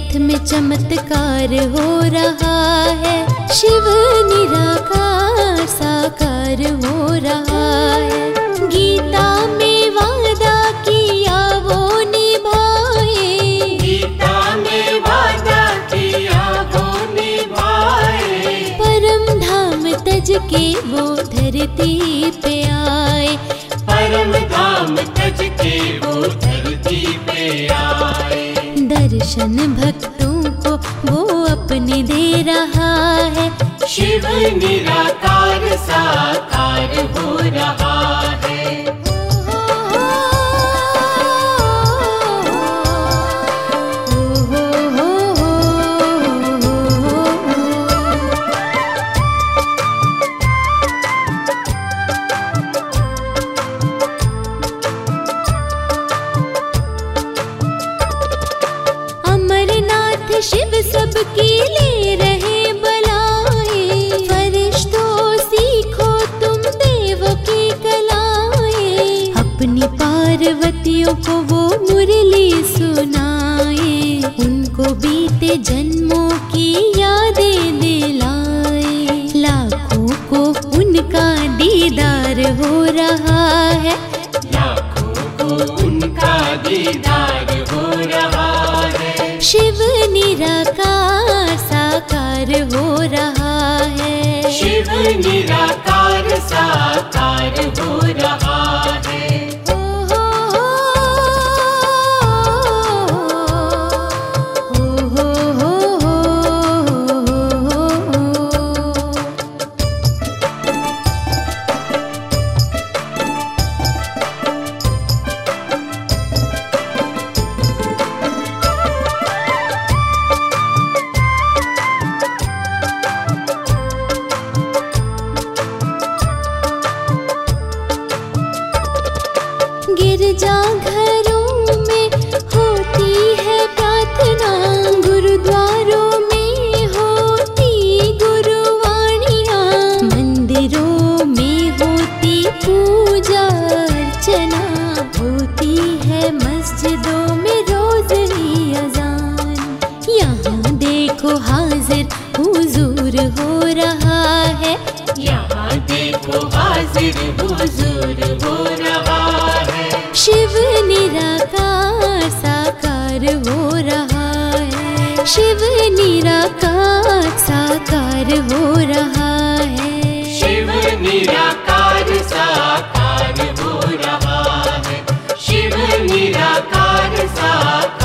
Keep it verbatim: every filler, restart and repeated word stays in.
रथ में चमत्कार हो रहा है। शिव निराकार साकार हो रहा है। गीता में वादा किया वो निभाए, गीता में वादा किया वो निभाए। परम धाम तज के वो धरती पे आए, परम धाम तज के वो धरती पे आए। दर्शन भक्तों को वो अपने दे रहा है। शिव निराकार साकार हो रहा है। शिव सबकी ले रहे बलाएं, फरिश्तों सीखो तुम देवों की कलाएं। अपनी पार्वतियों को वो मुरली सुनाए, उनको बीते जन्मों की यादें दिलाए। लाखों को उनका दीदार हो रहा है, लाखों को उनका दीदार हो रहा है। शिव निराकार साकार हो रहा है। शिव निराकार साकार हो रहा है। गिरजा घरों में होती है प्रार्थना, गुरुद्वारों में होती गुरुवाणियाँ, मंदिरों में होती पूजा अर्चना, होती है मस्जिदों में रोज़ अज़ान। यहाँ देखो हाजिर हुजूर हो रहा है, यहाँ देखो हाजिर हुजूर हो रहा है। शिव निराकार साकार हो रहा है। शिव निराकार साकार हो रहा है। शिव निराकार साकार हो रहा है। शिव निराकार साकार